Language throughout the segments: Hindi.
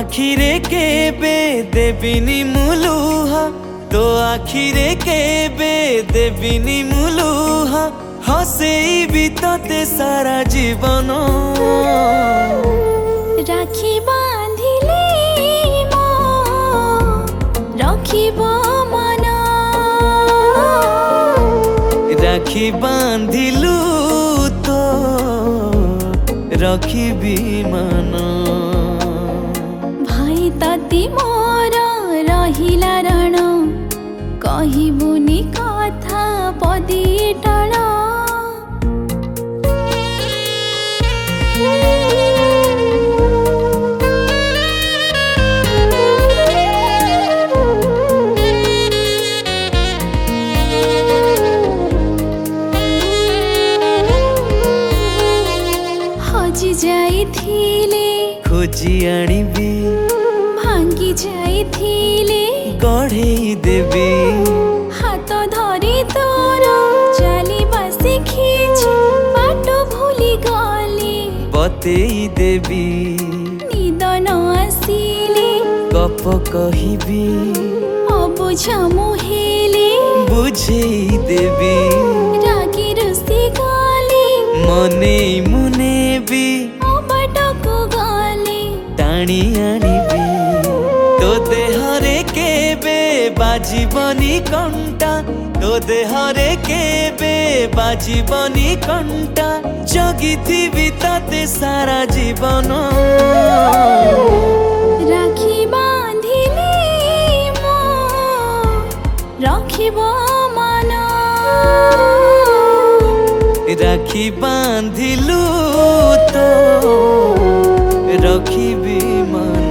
आखिरे केबे देबिनी मुलुहा तो आखिरे केबे देबिनी मुलुहा हसेइबी तते सारा जीवन राखी बांधिले मो रखिब मन राखी बांधिलु तो रखिबी मन भाई तती मोर रहिला रण कहिबुनी कथा पदी टण हजि जाइथिले खोजी आनिबी भांगी जाइथिले गढ़ेई देबी हाथ धरी तोर चलिबा शिखिछि बाट भूली गली बतेई देबी निद न आसिले गप कहिबी अबुझ मुहेले बुझेई देबी रागी रुसी गली मने मुनेबी अबाटको गली टाणी आनिबी तो देहरे केबे बाजिबनी कंटा तो देहरे केबे बाजिबनी कंटा जगिथिबी तते सारा जीवन राखी बांधिले मो रखिब मन राखी बांधिलु तो रखिबी मन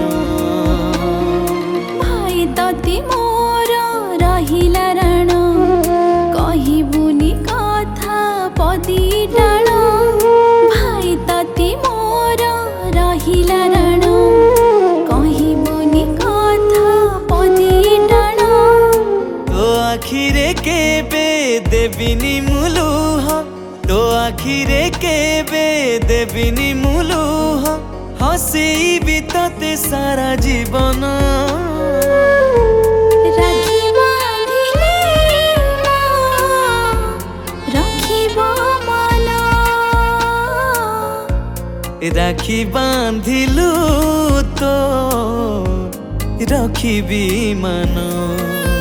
भाई तती मोर रहिला रण कहिबुनी कथा पदी टाण भाई तती मोर रहिला रण कहिबुनी कथा पदी टाण तो आखिरे केबे देबिनी मुलुहा तो आखिरे केबे देबिनी मुलुहा हसेइबी तते सारा जीवन राखी बांधिले मो रखिब मन राखी बांधिलु तो रखिबी मन।